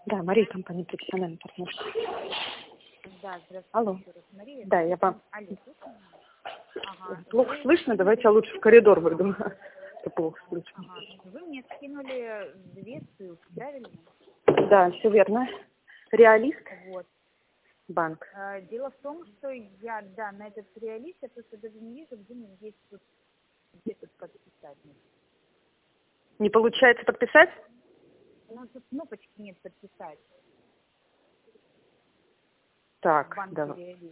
Да, Мария, компания «Профессиональный партнер». Да, здравствуйте. Алло. Мария. Да, я вам. Алло, слышно? Ага. Плохо слышно, давайте я лучше в коридор выйду. Это плохо слышно. Ага. Вы мне скинули 2 ссылки, правильно? Да, все верно. Реалист, Вот. банк. Дело в том, что я, да, на этот реалист, я просто даже не вижу, где мне здесь тут, где тут подписать. Не получается подписать? Ну, тут кнопочки нет подписать. Так, В банке да. реалист.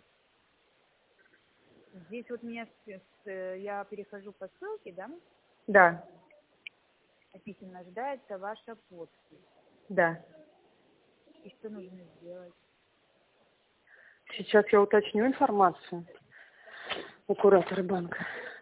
Здесь вот меня, я перехожу по ссылке, да? Да, Написано, ожидается ваша подпись. да. И что нужно сделать? Сейчас я уточню информацию у куратора банка.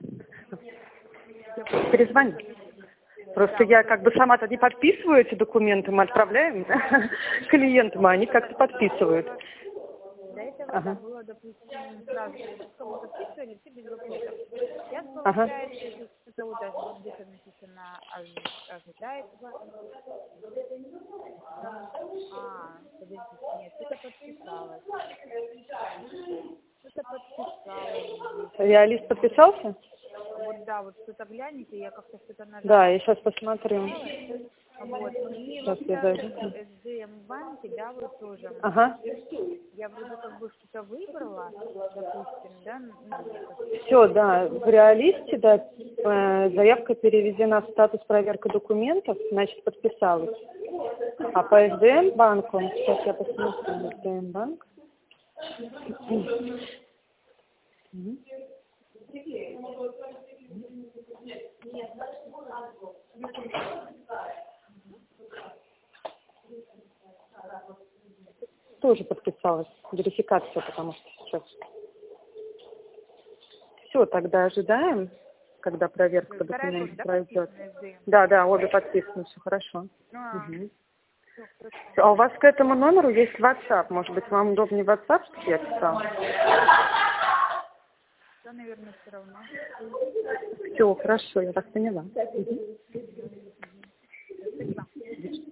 Перезвоню. Просто я как бы сама-то не подписываю эти документы, мы отправляем клиентам, а они как-то подписывают. До этого, Ага. да, было, допустим, сразу кому подписывали, все без вопросов. Сейчас, Ага. получается, здесь что-то вот где-то написано ожидается. Подождите, нет, что-то подписалось. Что-то подписалось здесь. Реалист подписался? Вот, да, вот что-то гляните, я как-то что-то нажала. Да, я сейчас посмотрю. Вот, и Сейчас вот я зайду. в СДМ-банке, да, вот тоже. Ага. Я вроде как бы что-то выбрала, допустим, да, Все, да, в реалисте, да, заявка переведена в статус проверка документов, значит, подписалась. А по СДМ банку, сейчас я посмотрю, СДМ банк. Тоже подписалась, верификация, потому что сейчас. Все, тогда ожидаем, когда проверка по документам пройдет. Да, да, обе подписаны, все хорошо. Угу. А у вас к этому номеру есть WhatsApp, может быть, вам удобнее WhatsApp, чтобы я писала? Да, наверное, все равно. Все, хорошо, я так поняла. Спасибо.